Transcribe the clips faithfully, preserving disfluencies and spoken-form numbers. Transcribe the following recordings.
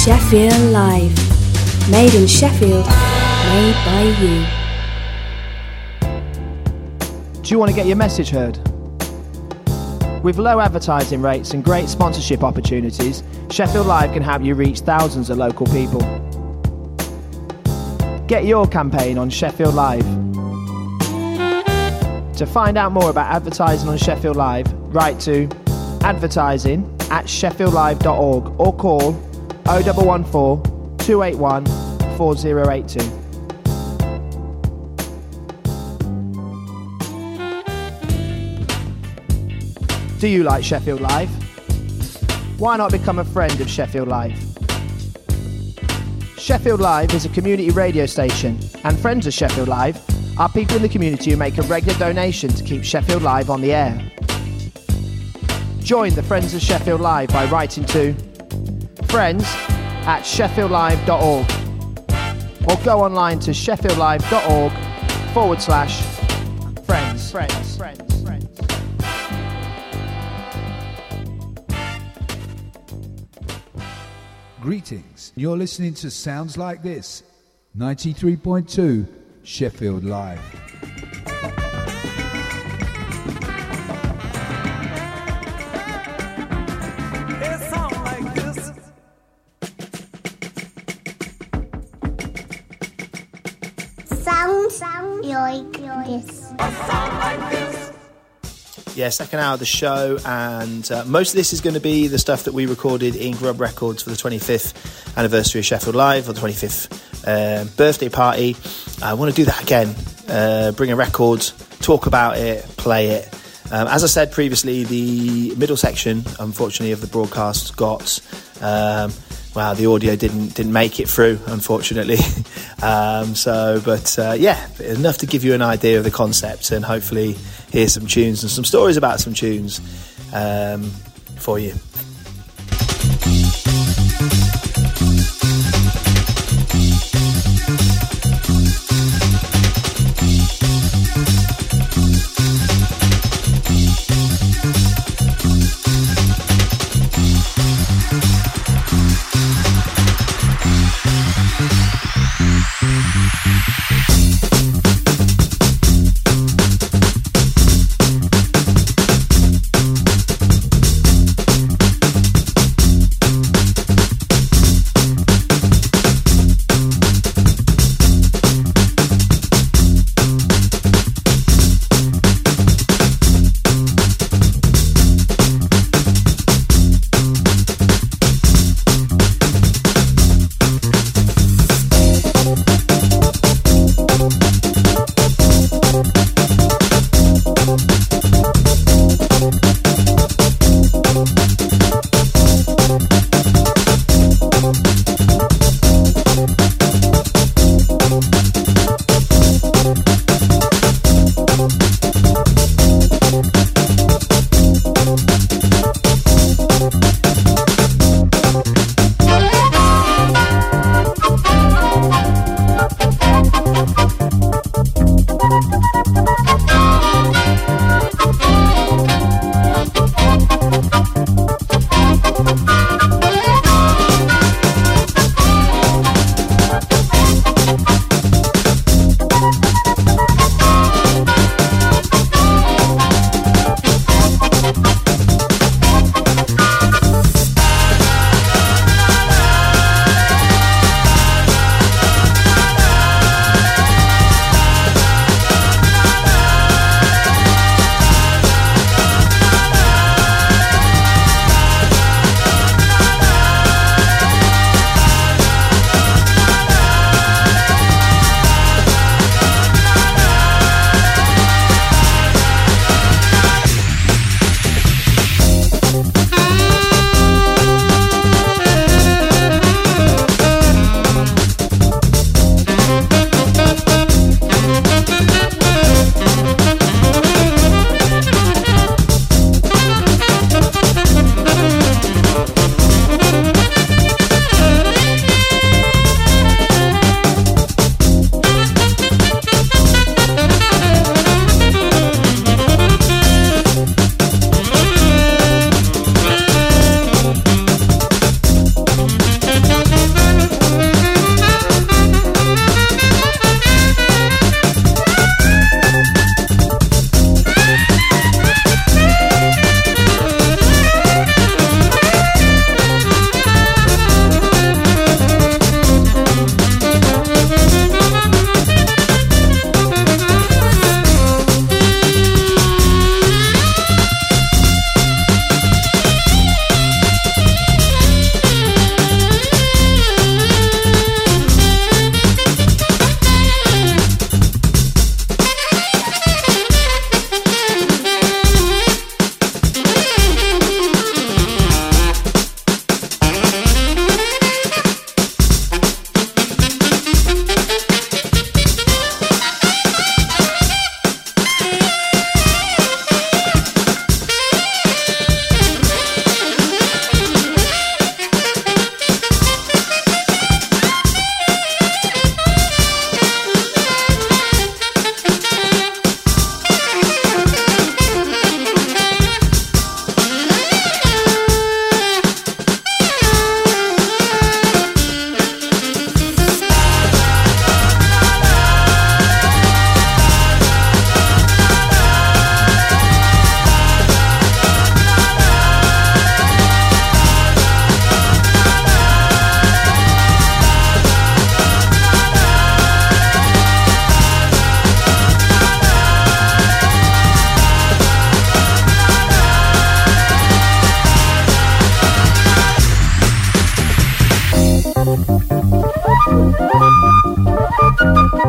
Sheffield Live. Made in Sheffield, made by you. Do you want to get your message heard? With low advertising rates and great sponsorship opportunities, Sheffield Live can help you reach thousands of local people. Get your campaign on Sheffield Live. To find out more about advertising on Sheffield Live, write to advertising at sheffield live dot org or call oh one one four, two eight one, four oh eight two. Do you like Sheffield Live? Why not become a friend of Sheffield Live? Sheffield Live is a community radio station, and friends of Sheffield Live are people in the community who make a regular donation to keep Sheffield Live on the air. Join the Friends of Sheffield Live by writing to friends at sheffield live dot org or go online to sheffield live dot org forward slash friends. Friends. Friends. Greetings. You're listening to Sounds Like This, ninety-three point two Sheffield Live. Sounds like this. Like this. Yeah, second hour of the show, and uh, most of this is going to be the stuff that we recorded in Grub Records for the twenty-fifth anniversary of Sheffield Live, or the twenty-fifth uh, birthday party. I want to do that again, uh, bring a record, talk about it, play it. Um, as I said previously, the middle section, unfortunately, of the broadcast got... Um, Wow, the audio didn't didn't make it through, unfortunately. um, so, but uh, yeah, enough to give you an idea of the concept and hopefully hear some tunes and some stories about some tunes um, for you.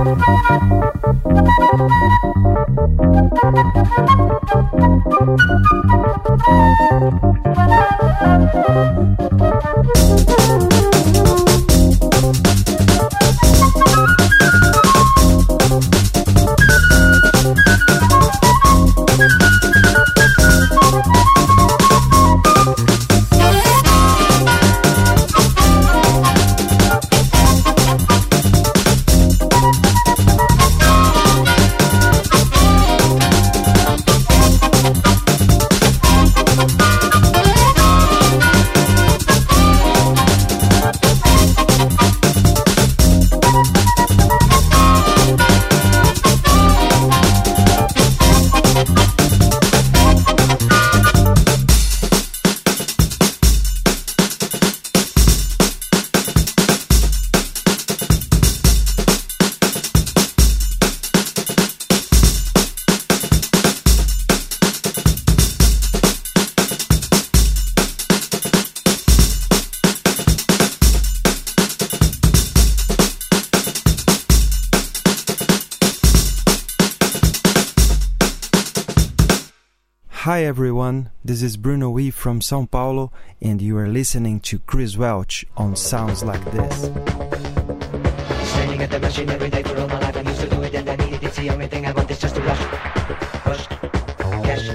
Hi everyone, this is Bruno Wee from São Paulo, and you are listening to Chris Welch on Sounds Like This. Standing at the machine every day for all my life, I used to do it and I needed it. The only thing I want is just to rush, rush, cash.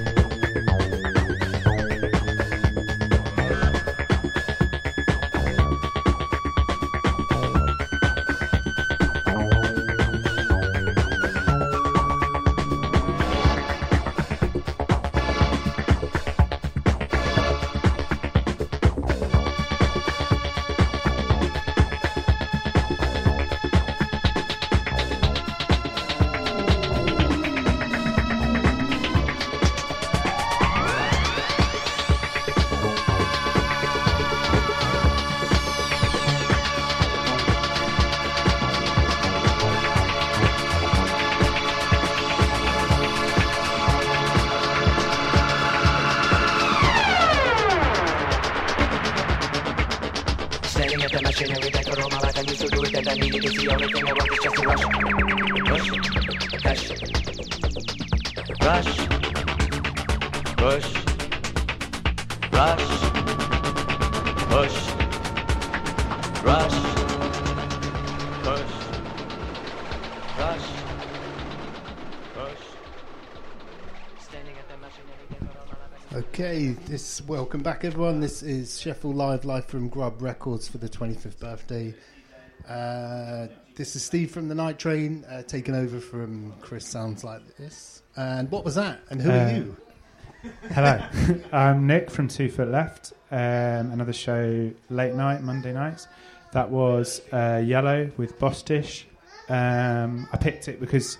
Okay, this welcome back everyone. This is Sheffield Live, live from Grub Records for the twenty-fifth birthday. Uh, this is Steve from the Night Train, uh, taking over from Chris. Sounds Like This. And what was that? And who uh, are you? Hello, I'm Nick from Two Foot Left. Um, another show late night, Monday nights. That was uh, Yellow with Boss Dish. Um, I picked it because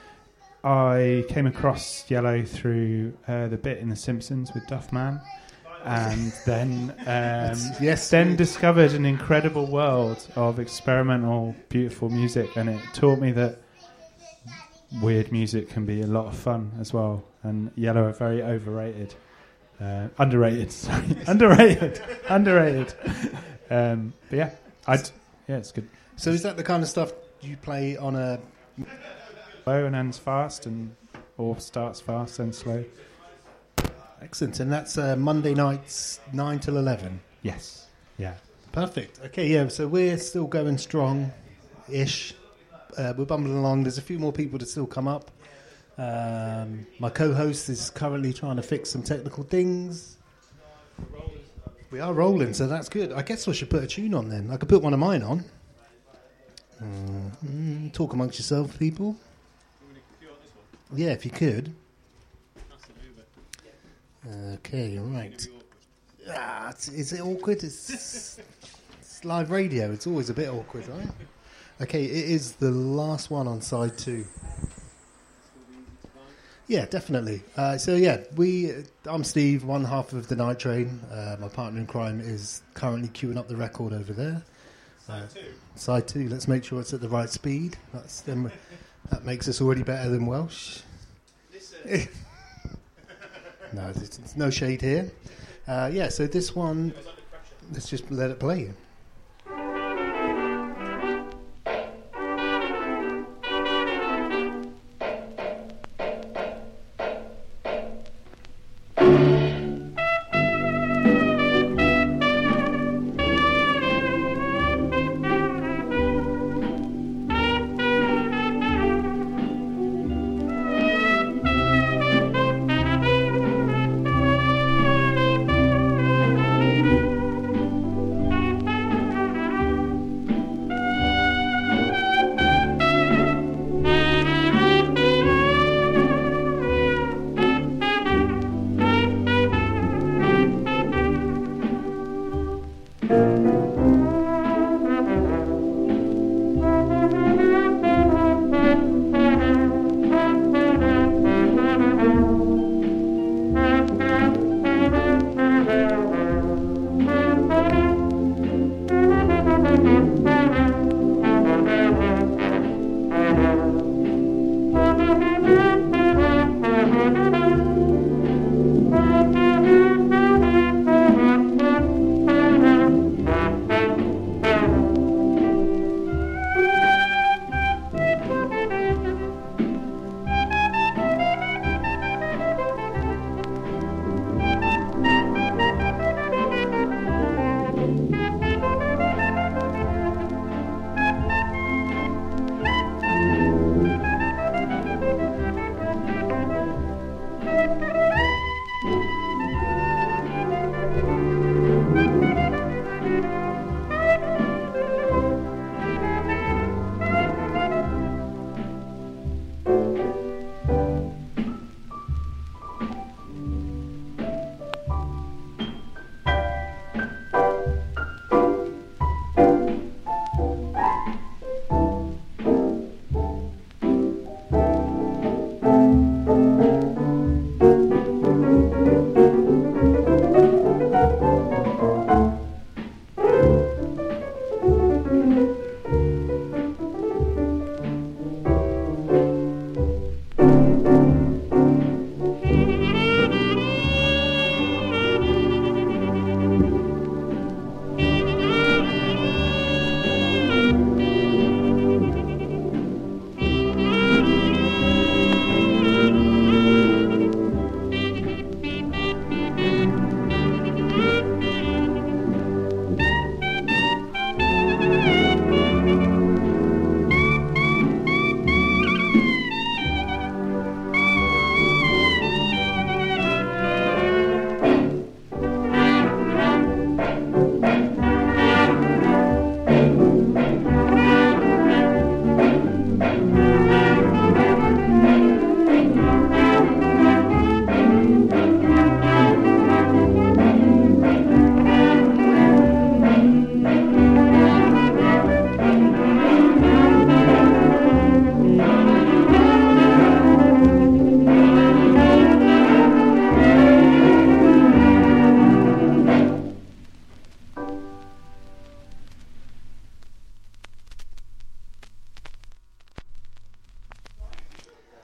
I came across Yellow through uh, the bit in The Simpsons with Duff Man, and then um, yes, then we... discovered an incredible world of experimental, beautiful music, and it taught me that weird music can be a lot of fun as well. And Yellow are very overrated, uh, underrated. Sorry, underrated, underrated. Um, but yeah, I yeah, it's good. So is that the kind of stuff you play on a? Slow and ends fast, and or starts fast and slow. Excellent, and that's uh, Monday nights nine till eleven. Yes, yeah, perfect. Okay, yeah. So we're still going strong-ish. Uh, we're bumbling along. There's a few more people to still come up. Um, my co-host is currently trying to fix some technical things. We are rolling, so that's good. I guess I should put a tune on then. I could put one of mine on. Mm, talk amongst yourselves, people. Yeah, if you could. Okay, right. Ah, it's, is it awkward? It's, it's live radio. It's always a bit awkward, right? Okay, it is the last one on side two. Yeah, definitely. Uh, so yeah, we. I'm Steve, one half of the Night Train. Uh, my partner in crime is currently queuing up the record over there. Uh, side two. Side two. Let's make sure it's at the right speed. That's then. That makes us already better than Welsh. No, there's no shade here. Uh, yeah, so this one, let's just let it play.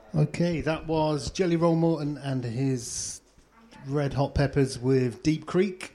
Okay, that was Jelly Roll Morton and his Red Hot Peppers with Deep Creek.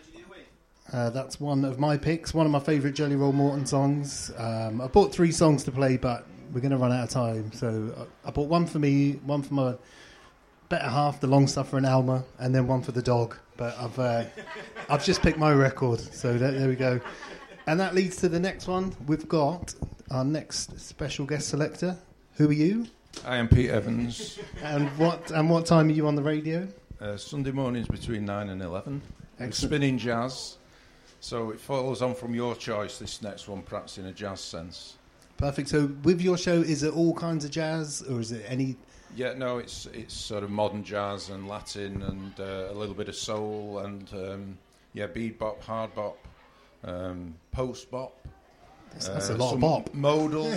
Uh, that's one of my picks, one of my favourite Jelly Roll Morton songs. Um, I bought three songs to play, but we're going to run out of time. So I, I bought one for me, one for my better half, the long-suffering Alma, and then one for the dog. But I've uh, I've just picked my record, so there, there we go. And that leads to the next one. We've got our next special guest selector. Who are you? I am Pete Evans. And what and what time are you on the radio? Uh, Sunday mornings between nine and eleven. Excellent. Spinning jazz. So it follows on from your choice, this next one, perhaps in a jazz sense. Perfect. So with your show, is it all kinds of jazz, or is it any... Yeah, no, it's it's sort of modern jazz and Latin and uh, a little bit of soul and, um, yeah, bebop, hard bop, um, post bop. That's, that's uh, a lot some of bop. Modal.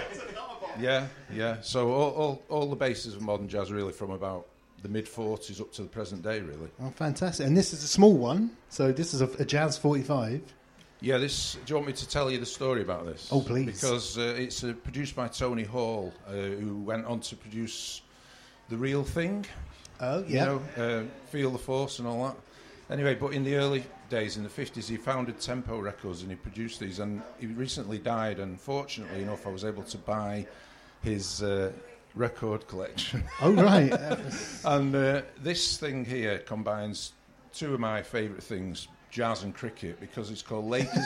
Yeah, yeah. So all, all all the bases of modern jazz really from about the mid forties up to the present day, really. Oh, fantastic. And this is a small one, so this is a, a Jazz forty-five. Yeah, this. Do you want me to tell you the story about this? Oh, please. Because uh, it's uh, produced by Tony Hall, uh, who went on to produce The Real Thing. Oh, yeah. You know, uh, Feel the Force and all that. Anyway, but in the early days, in the fifties, he founded Tempo Records and he produced these. And he recently died, and fortunately enough, I was able to buy his uh, record collection. Oh, right. And uh, this thing here combines two of my favourite things, jazz and cricket, because it's called Lakers.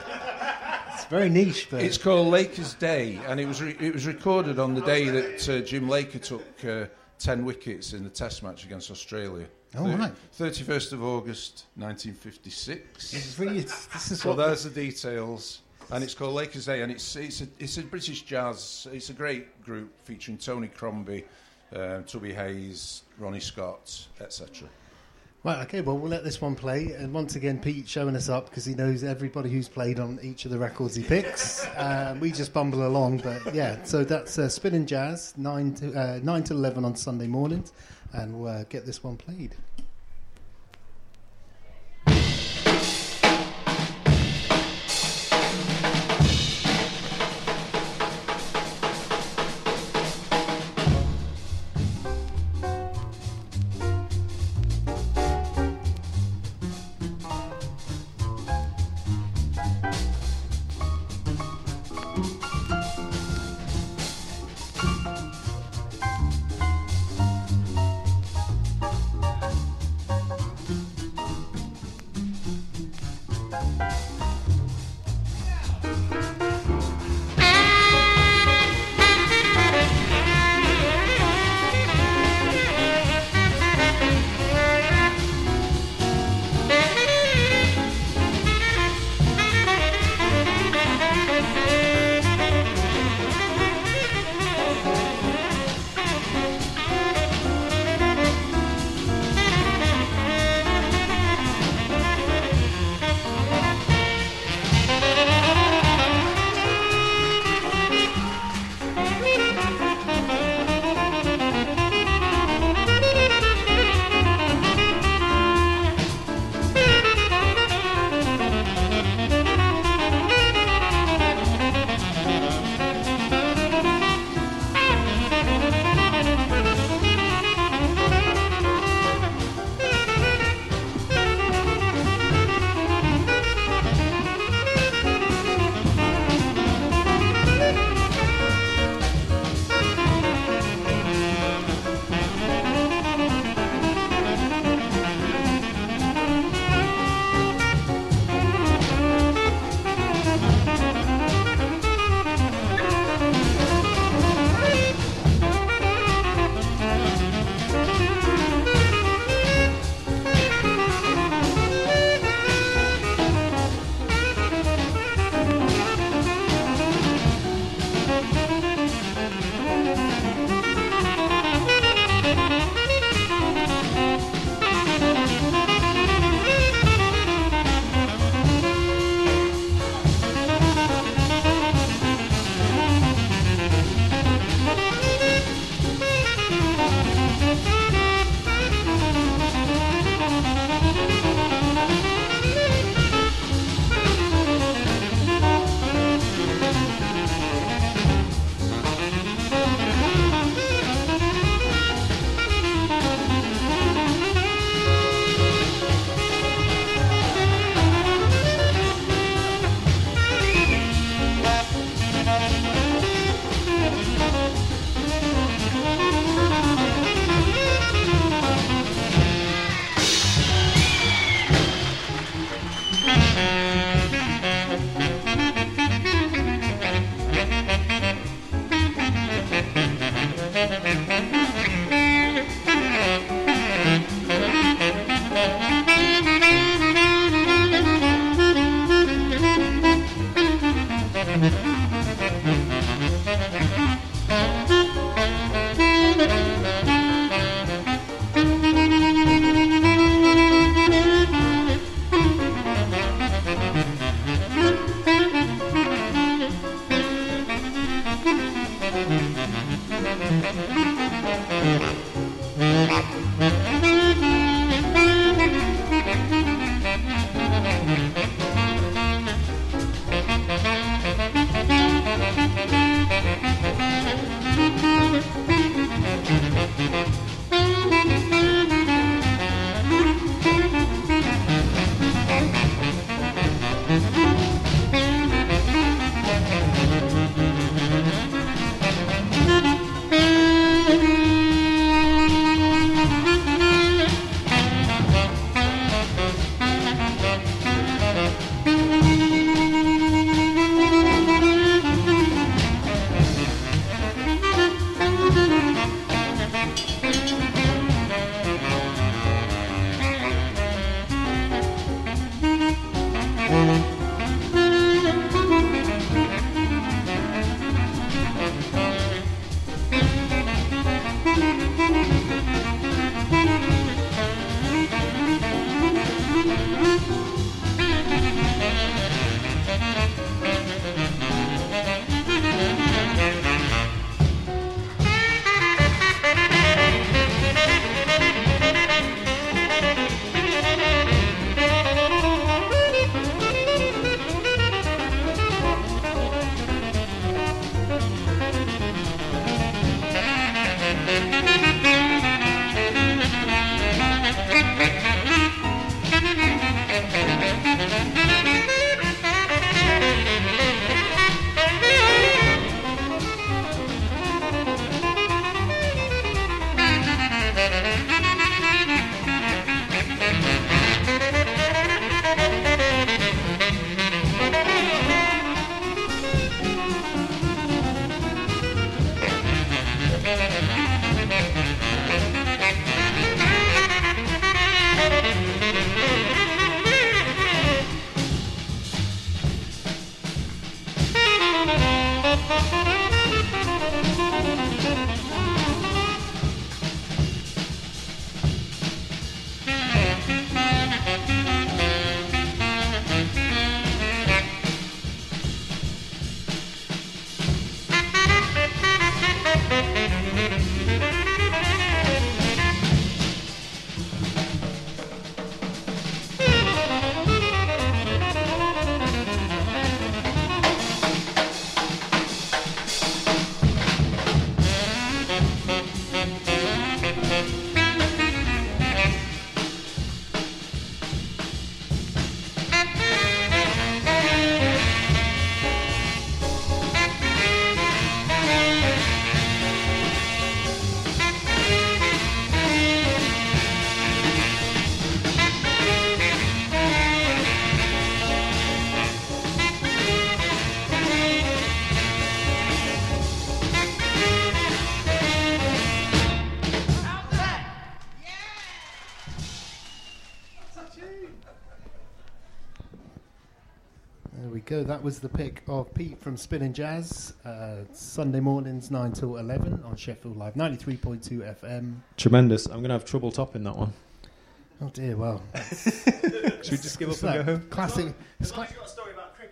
It's very niche, but It's called Lakers Day, and it was re- it was recorded on the day that uh, Jim Laker took uh, ten wickets in the Test match against Australia. Oh, right. thirty-first of August, nineteen fifty-six. this is really... This is So what... there's the details, and it's called Lakers Day, and it's it's a, it's a British jazz. It's a great group featuring Tony Crombie, uh, Tubby Hayes, Ronnie Scott, et cetera. Right, okay, well, we'll let this one play. And once again, Pete showing us up because he knows everybody who's played on each of the records he picks. Um, we just bumble along, but yeah, so that's uh, Spinning Jazz, nine to, uh, nine to eleven on Sunday mornings, and we'll uh, get this one played. There we go. That was the pick of Pete from Spinning Jazz. Uh, Sunday mornings, nine till eleven on Sheffield Live, ninety-three point two F M. Tremendous. I'm going to have trouble topping that one. Oh, dear, well. Should we just give up and go home? Classic. It's like you've got a story about cricket.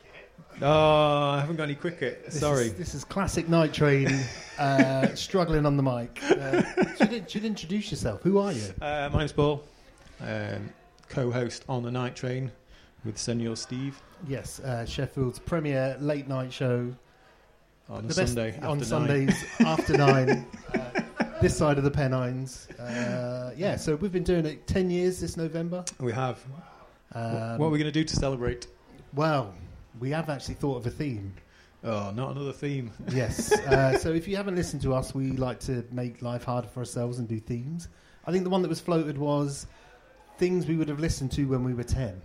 Oh, I haven't got any cricket. This Sorry. Is, this is classic Night Train, uh, struggling on the mic. Uh, should, should introduce yourself. Who are you? Uh, my name's Paul, um, co-host on the Night Train with Senor Steve. Yes, uh, Sheffield's premier late night show. On the Sunday best, after On nine. Sundays after nine. Uh, this side of the Pennines. Uh, yeah, so we've been doing it ten years this November. We have. Um, what are we going to do to celebrate? Well, we have actually thought of a theme. Oh, not another theme. Yes. Uh, so if you haven't listened to us, we like to make life harder for ourselves and do themes. I think the one that was floated was things we would have listened to when we were ten.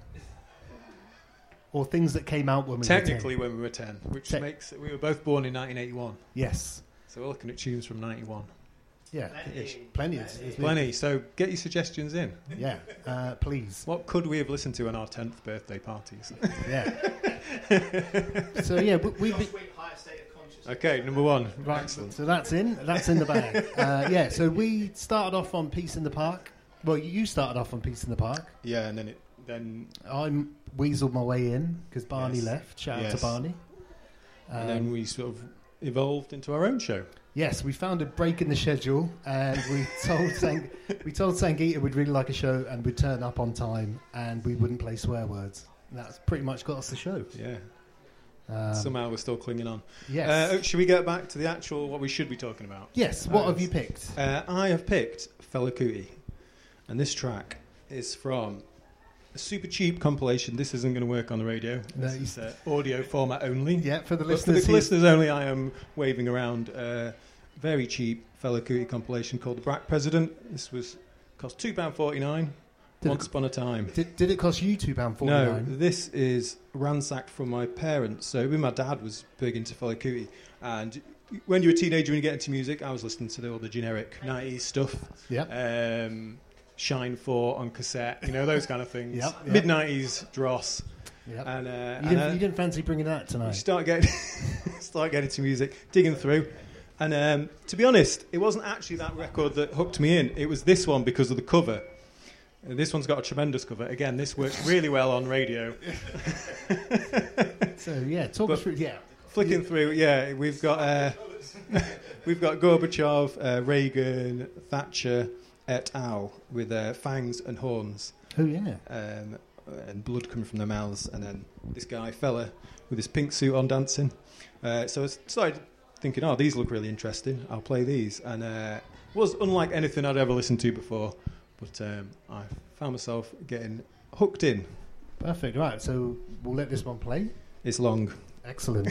Or things that came out when we Technically were ten. when we were ten, which Te- makes... We were both born in nineteen eighty-one. Yes. So we're looking at tunes from ninety-one. Yeah, Ish. plenty. It's, it's Plenty. So get your suggestions in. Yeah, uh, please. What could we have listened to on our tenth birthday parties? Yeah. So yeah, we, we Okay, number one. right. Excellent. So that's in. That's in the bag. uh, yeah. So we started off on Peace in the Park. Well, you started off on Peace in the Park. Yeah, and then it then I weaseled my way in because Barney Yes. left. Shout out Yes. to Barney. and Um, then we sort of evolved into our own show. Yes, we found a break in the schedule, and we told Sang- we told Sangeeta we'd really like a show, and we'd turn up on time, and we wouldn't play swear words. And that's pretty much got us the show. Yeah. Um, Somehow we're still clinging on. Yes. Uh, should we get back to the actual what we should be talking about? Yes. What Uh, have you picked? Uh, I have picked Fela Kuti, and this track is from a super cheap compilation. This isn't going to work on the radio. No, This you- is uh, audio format only. Yeah, for the But for listeners. the who- listeners only, I am waving around a very cheap Fela Kuti compilation called The Black President. This was cost two pounds forty-nine Did once it- upon a time. Did, did it cost you two pound forty No, nine? this is ransacked from my parents. So when my dad was big into Fela Kuti, and when you're a teenager and you get into music, I was listening to the, all the generic nineties stuff. Yeah. Um, Shine four on cassette, you know, those kind of things. Yep, yep. Mid nineties dross. Yep. And, uh, You and, didn't, uh, you didn't fancy bringing that you tonight? start getting start getting to music, digging through. And um, to be honest, it wasn't actually that record that hooked me in. It was this one because of the cover. Uh, this one's got a tremendous cover. Again, this works really well on radio. So yeah, talk But us through. Yeah. Flicking through, yeah, we've got uh, we've got Gorbachev, uh, Reagan, Thatcher, et al. With uh, fangs and horns. Oh yeah. Um, and blood coming from their mouths, and then this guy fella with his pink suit on dancing. Uh, so I started thinking, oh, these look really interesting. I'll play these, and uh, it was unlike anything I'd ever listened to before. But um, I found myself getting hooked in. Perfect. Right. So we'll let this one play. It's long. Excellent.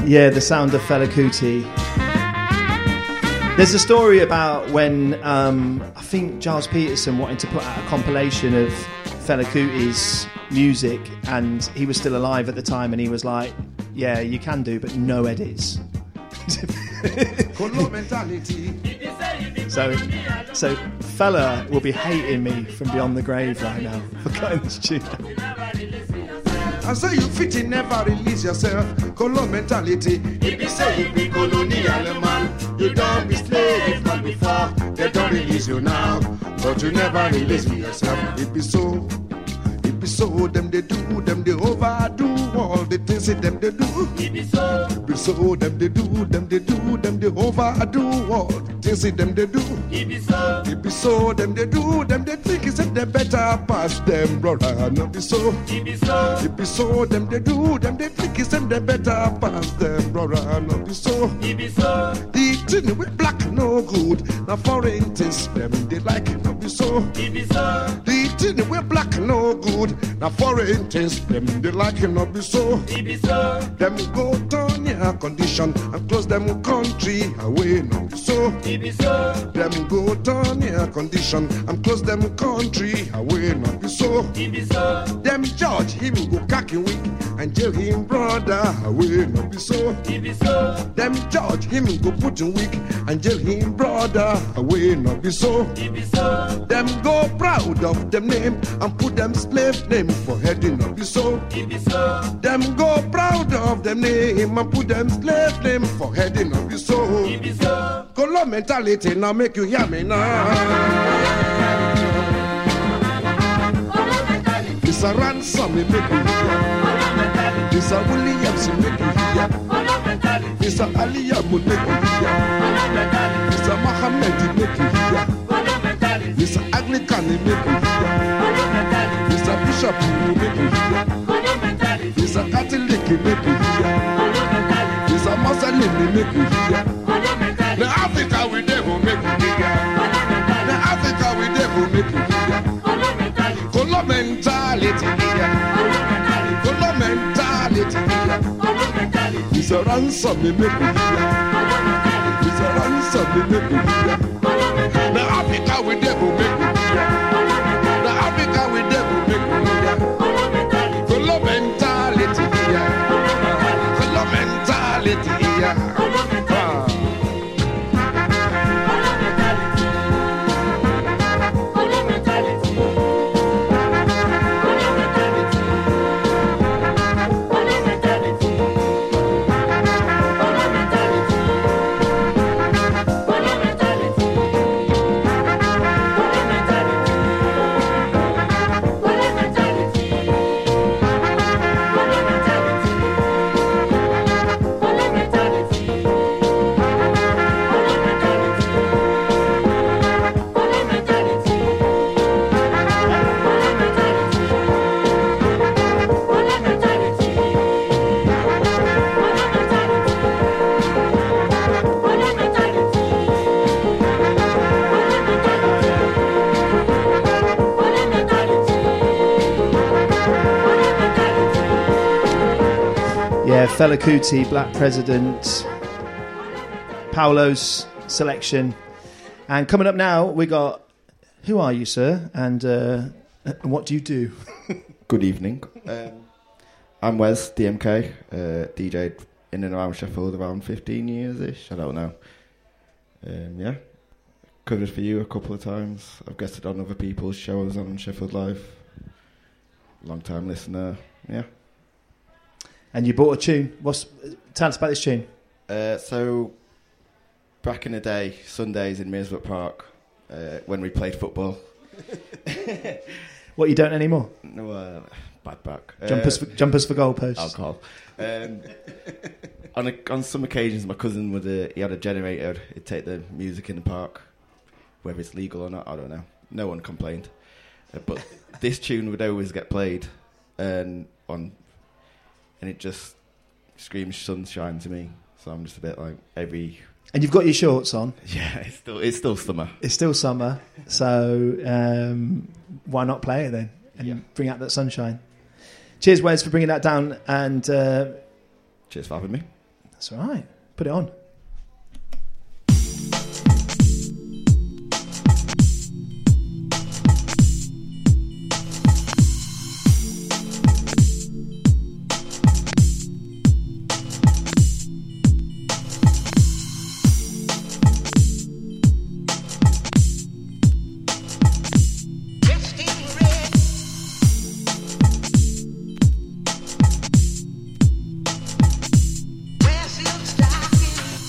Yeah, the sound of Fela Kuti. There's a story about when um, I think Giles Peterson wanted to put out a compilation of Fela Kuti's music, and he was still alive at the time, and he was like, yeah, you can do, but no edits. so so Fela will be hating me from beyond the grave right now for cutting this tune. I say you fit in, never release yourself. Colo mentality. If you say you be colonial man, you don't be slave man before. They don't release you now, but you never release yourself. It be so. It be so. Them they do, them they overdo all the things that them they do. It be so. It be so. Them they do, them they do, them they overdo all the things that them they do. It be so. It be so. Them they do, them they think it's they better pass them, brother. No be so. It be so. It be so. Them they do, them they think it's them they better pass them, brother. No be so. It be so. The thing with black no good. Now foreign things them they like it. No be so. It be so. The thing with black no good. Now foreign things them they like it. No be so. It be so. Them go turn your condition and close them country away. No be so. It be so. Them go turn your condition and close them country away. No be so. It be so. Them judge him go cocky weak and jail him brother away. No be so. It be so. Them judge him go put him weak and jail him brother away. No be so. It be so. Them go proud of them name and put them slave name for heading. No be so. It be so. Them go proud of them name and put them slave name for heading. No be so. It be so. Color mentality now make you hear me now. It's a ransom me make you hear. It's a Williams make you hear. It's a Aliyah make you hear. It's a Muhammad make you hear. It's a Anglican make you hear. It's a Bishop make you hear. It's a Catholic make you hear. It's a Muslim make you hear. The Africa we devil make you hear. The Africa we devil make you hear. Color mentality here. Color mentality here. It's a ransom me make you hear. It's a ransom me make you hear. The Africa we devil make you hear. The Africa we devil make you hear. Color mentality here. Color mentality here. Fela Kuti, Black President, Paolo's selection. And coming up now, we got, who are you, sir? And uh, what do you do? Good evening. Um, I'm Wes, D M K, uh, D J'd in and around Sheffield around fifteen years-ish, I don't know. Um, yeah, covered for you a couple of times. I've guested on other people's shows on Sheffield Live. Long time listener, yeah. And you bought a tune. What's, tell us about this tune. Uh, so, back in the day, Sundays in Mearsbrook Park, uh, when we played football. What, you don't anymore? No, uh, bad back. Jumpers, uh, for, jumpers for goalposts. Alcohol. Um, on a, on some occasions, my cousin would uh, he had a generator. He'd take the music in the park, whether it's legal or not, I don't know. No one complained, uh, but this tune would always get played, and on. And it just screams sunshine to me. So I'm just a bit like every... And you've got your shorts on. Yeah, it's still it's still summer. It's still summer. So um, why not play it then? And yeah. Bring out that sunshine. Cheers, Wes, for bringing that down. And uh, cheers for having me. That's right. Put it on. Where silk stockings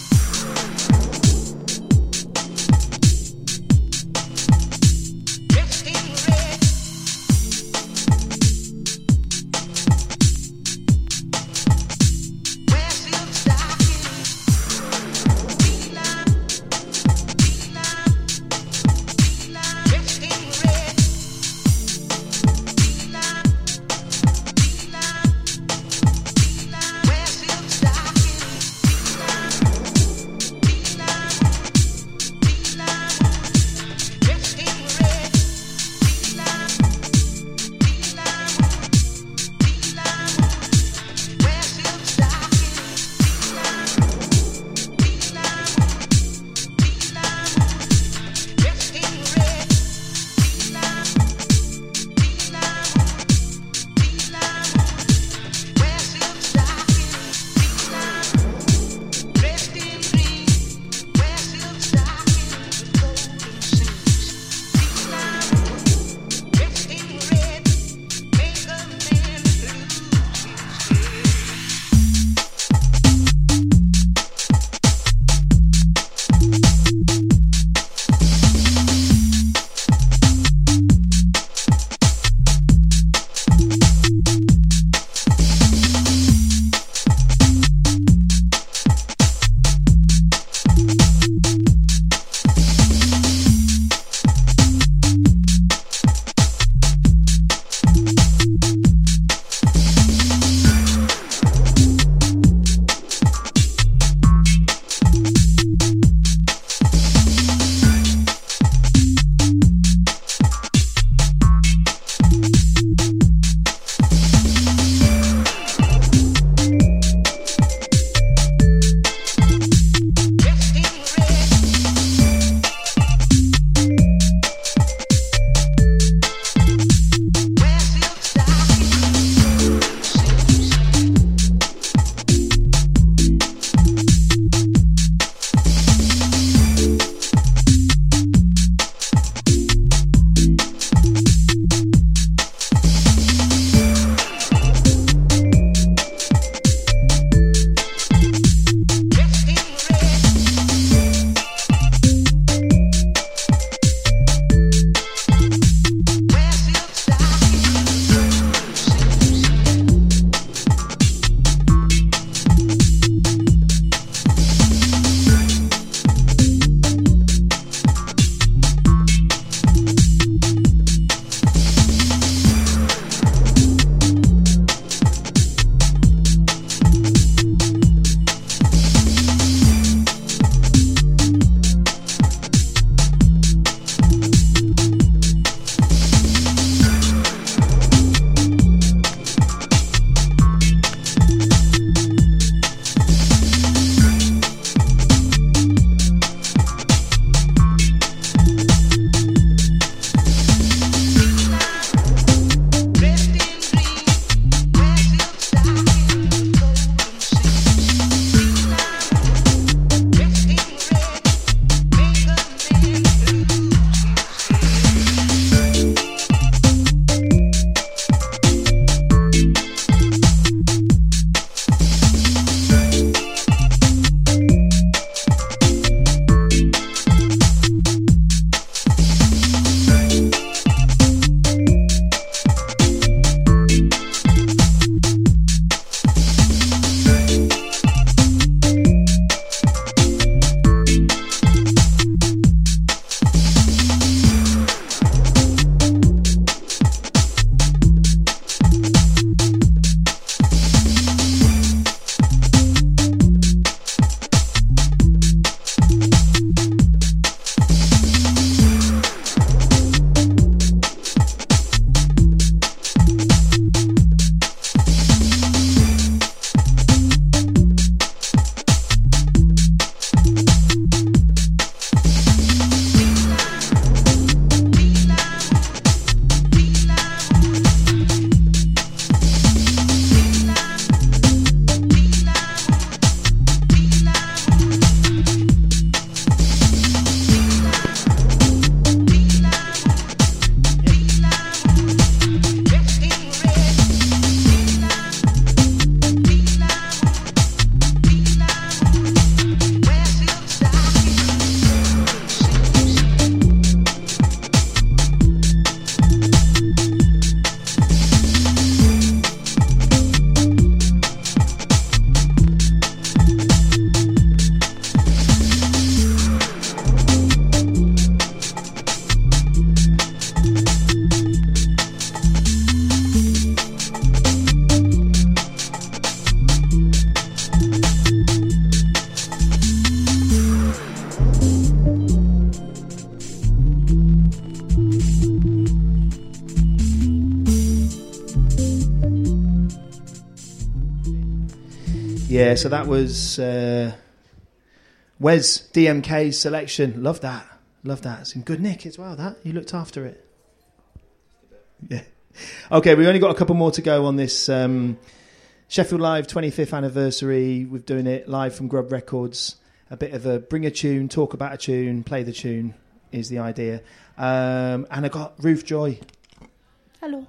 Yeah, so that was uh, Wes D M K's selection. Love that. Love that. Some good nick as well, that. You looked after it. Yeah. Okay, we've only got a couple more to go on this um, Sheffield Live twenty-fifth anniversary. We're doing it live from Grub Records. A bit of a bring a tune, talk about a tune, play the tune is the idea. Um, and I got Ruth Joy. Hello.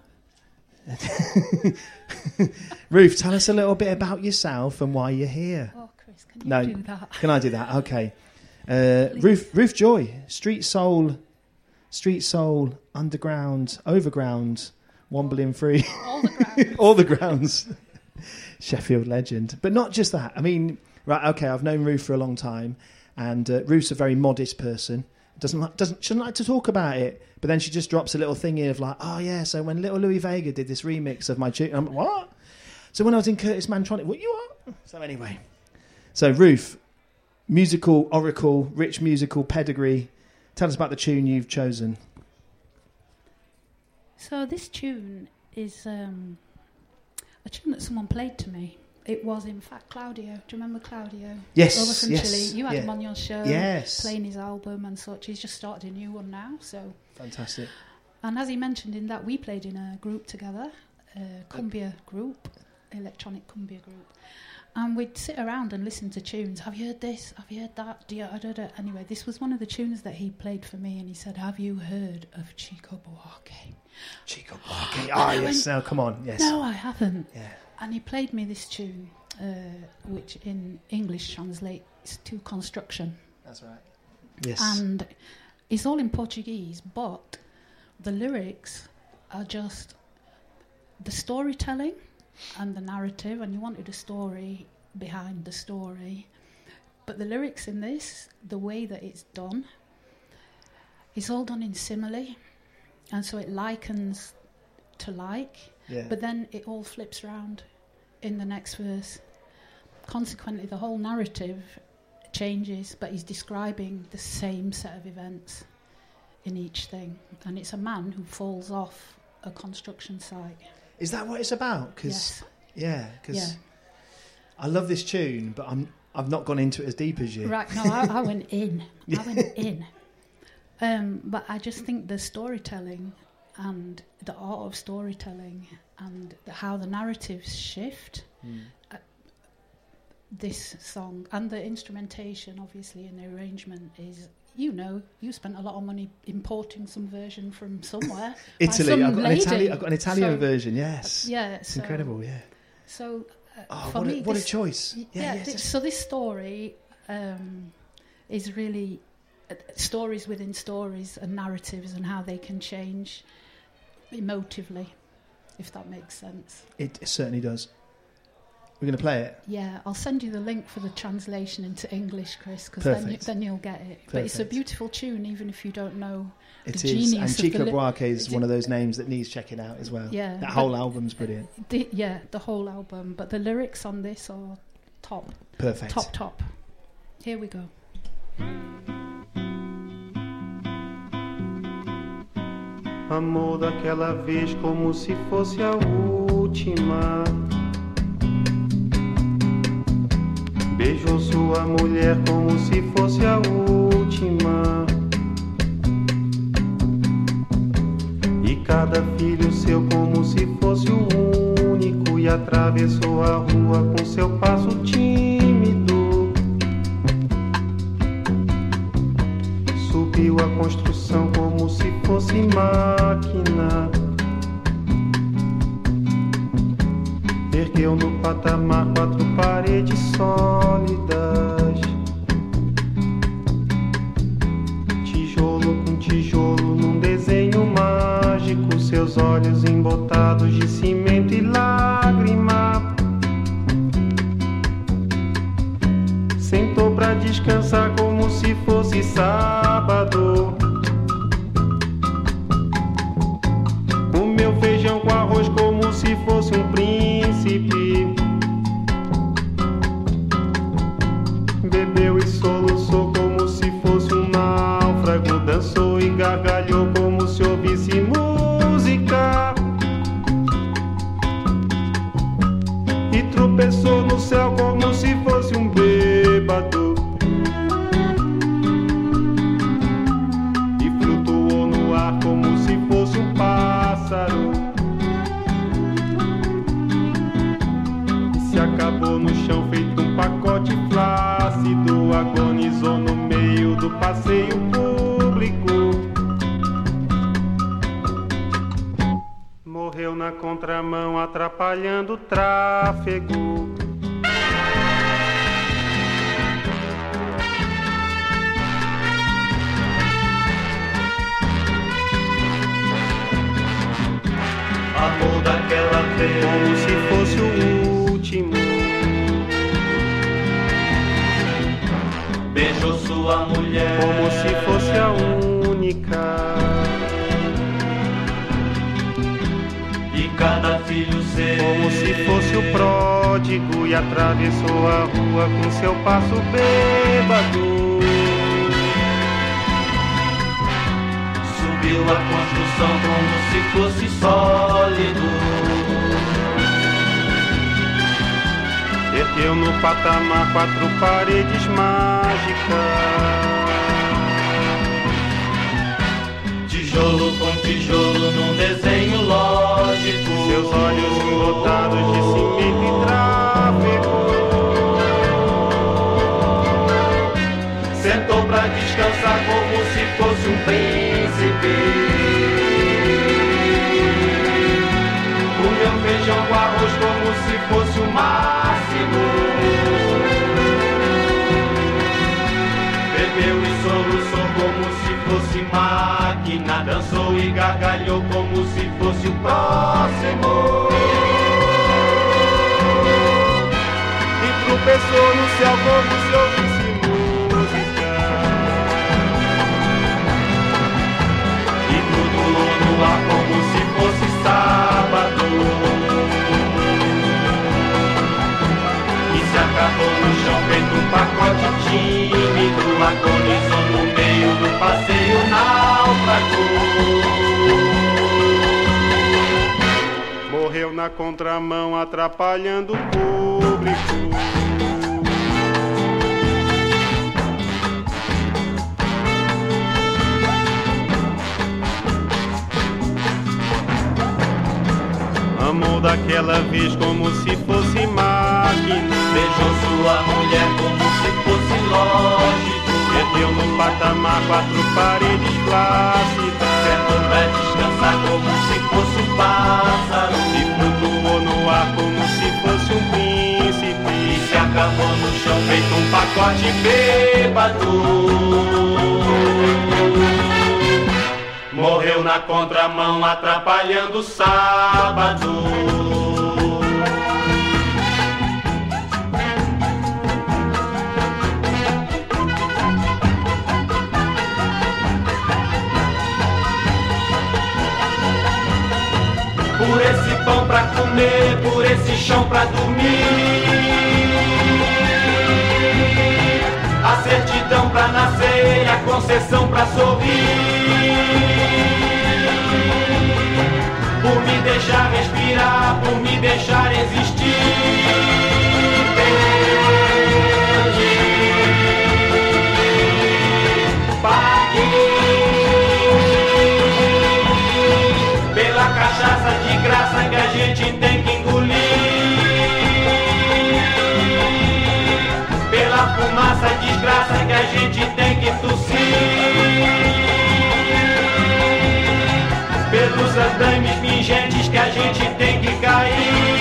Ruth, tell us a little bit about yourself and why you're here. Oh, Chris, can you no, do that? Can I do that? Okay. Uh, Ruth, Ruth Joy, street soul, street soul, underground, overground, wombling free, all the grounds, all the grounds. Sheffield legend, but not just that. I mean, right? Okay, I've known Ruth for a long time, and uh, Ruth's a very modest person. Doesn't like, doesn't shouldn't like to talk about it, but then she just drops a little thing in of like, oh yeah, so when little Louis Vega did this remix of my tune, I'm like, what? So when I was in Curtis Mantronic, what you are? So anyway, so Ruth, musical oracle, rich musical pedigree. Tell us about the tune you've chosen. So this tune is um, a tune that someone played to me. It was, in fact, Claudio. Do you remember Claudio? Yes, Over from yes, Chile. You had yeah. him on your show, yes. playing his album and such. He's just started a new one now. So fantastic. And as he mentioned in that, we played in a group together, a cumbia group, electronic cumbia group. And we'd sit around and listen to tunes. Have you heard this? Have you heard that? Do you, da, da, da. Anyway, this was one of the tunes that he played for me, and he said, have you heard of Chico Buarque? Chico Buarque. Ah, yes. Now, come on. Yes. No, I haven't. Yeah. And he played me this tune, uh, which in English translates to construction. That's right. Yes. And it's all in Portuguese, but the lyrics are just the storytelling and the narrative, and you wanted a story behind the story. But the lyrics in this, the way that it's done, it's all done in simile, and so it likens to like, yeah. but then it all flips round in the next verse. Consequently, the whole narrative changes, but he's describing the same set of events in each thing. And it's a man who falls off a construction site. Is that what it's about? Cause, yes. Yeah, because yeah. I love this tune, but I'm, I've not gone into it as deep as you. Right, no, I, I went in. I went in. Um, but I just think the storytelling and the art of storytelling and the, how the narratives shift, mm. uh, this song and the instrumentation, obviously, and the arrangement is, you know, you spent a lot of money importing some version from somewhere. Italy, some I've, got an lady. Itali- I've got an Italian so, version, yes. Uh, yeah. It's so, incredible, yeah. So, uh, oh, for what, me, a, what this, a choice. Yeah, yeah yeah yes. So this story um, is really uh, stories within stories and narratives and how they can change emotively, if that makes sense. It certainly does. We're going to play it? Yeah, I'll send you the link for the translation into English, Chris, because then, you, then you'll get it. Perfect. But it's a beautiful tune, even if you don't know it the is. genius and of Chico the li- Buarque is one of those names that needs checking out as well. Yeah, that whole album's brilliant. The, yeah, the whole album. But the lyrics on this are top. Perfect. Top, top. Here we go. Amor daquela vez como se fosse a última. Beijou sua mulher como se fosse a última. E cada filho seu como se fosse o único. E atravessou a rua com seu passo tímido. Subiu a construção como se fosse máquina. Ergueu no patamar quatro paredes sólidas. Tijolo com tijolo num desenho mágico. Seus olhos embotados de cimento e lágrima. Sentou pra descansar como se fosse sábado. Comeu feijão com arroz como se fosse um príncipe. Bebeu e soluçou como se fosse um náufrago. Dançou e gargalhou como se ouvisse música. E tropeçou no céu como se no chão feito um pacote flácido, agonizou no meio do passeio público. Morreu na contramão atrapalhando o tráfego. Amor daquela vez como se fosse o último. Beijou sua mulher como se fosse a única. E cada filho seu como se fosse o pródigo, e atravessou a rua com seu passo bêbado. Subiu a construção como se fosse sólido. Ergueu no patamar quatro paredes mágicas. Tijolo com tijolo num desenho lógico. Seus olhos embotados de cimento e tráfego. Sentou pra descansar como se fosse um príncipe. Comeu feijão com arroz como se fosse o máximo. Bebeu e soluçou como se fosse máquina. Dançou e gargalhou como se fosse o próximo. E tropeçou no céu como se ouvisse música. E flutuou no ar como se fosse sábado. E se acabou no chão feito um pacote tímido. Agonizou no meio do passeio náufrago. Morreu na contramão atrapalhando o público. Amou daquela vez como se fosse máquina. Beijou sua mulher como se fosse lógico. Ergueu no patamar quatro paredes plácidas. Sentou pra descansar como se fosse um pássaro. E flutuou no ar como se fosse um príncipe. E se acabou no chão feito um pacote bêbado. Morreu na contramão atrapalhando o sábado. Por esse pão pra comer, por esse chão pra dormir. A certidão pra nascer e a concessão pra sorrir. Por me deixar respirar, por me deixar existir. Pela cachaça de graça que a gente tem que engolir. Pela fumaça desgraça que a gente tem que tossir. Pelos andames pingentes que a gente tem que cair.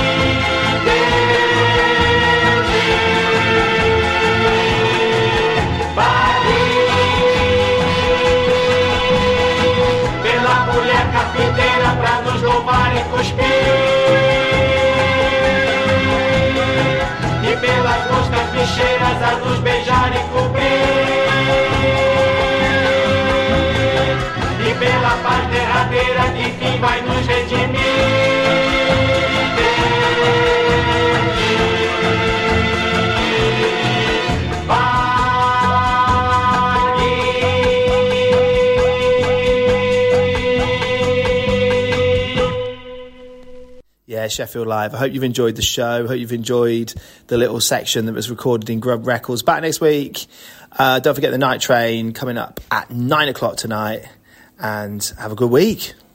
Pela mulher carpinteira pra nos louvar e cuspir. E pelas moscas bicheiras a nos beijar e cobrir. E pela paz derradeira que fim vai nos redimir. Yeah, Sheffield Live. I hope you've enjoyed the show. I hope you've enjoyed the little section that was recorded in Grub Records. Back next week. Uh, don't forget the Night Train coming up at nine o'clock tonight. And have a good week.